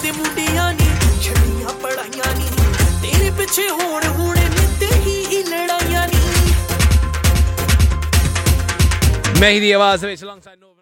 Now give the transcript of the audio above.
ਦੇ ਮੁੰਡਿਆਂ ਨੀ ਛੱਡੀਆਂ ਪੜਾਈਆਂ ਨੀ ਤੇਰੇ ਪਿੱਛੇ ਹੋਣ ਹੁਣੇ ਨਿੱਤੇ ਹੀ ਲੜਾਈਆਂ ਨੀ। ਮਹਿਦੀ ਦੀ ਆਵਾਜ਼ ਵਿੱਚ alongside